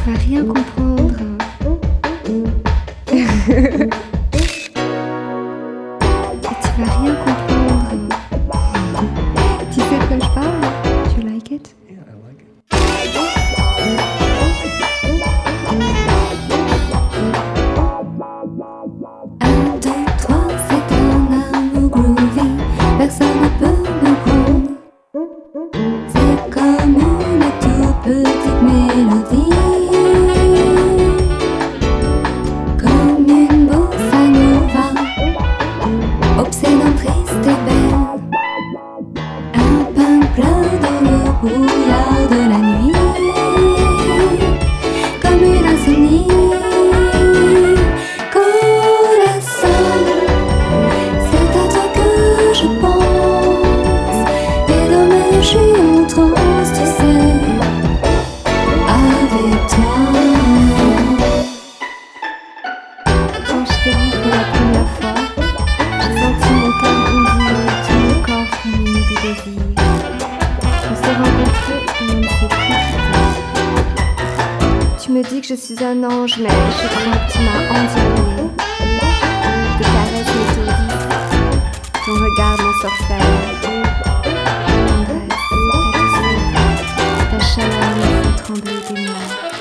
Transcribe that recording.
Tu vas rien comprendre. Et tu vas rien comprendre. Tu sais de quoi je parle? You like it? Yeah, I like it. Un, deux, trois, c'est un amour groovy. Personne ne peut me prendre. C'est comme une toute petite mélodie, comme une bossa nova, obsédante, triste et belle. Un pain plein dans le brouillard de la nuit, comme une insomnie. Corazon, c'est à toi que je pense, et demain je suis en transe, tu sais, avec toi. Quand je t'ai vu pour la première fois, j'ai senti mon cœur bondir, tout mon corps frémir de désir. On s'est rencontrés et on ne s'est plus quittés. Tu me dis que je suis un ange, mais je crois que tu m'as endiablé. Tes caresses m'étourdissent, ton regard m'ensorcelle. Ta tendresse, ta douceur, ta chaleur me fait trembler des mains.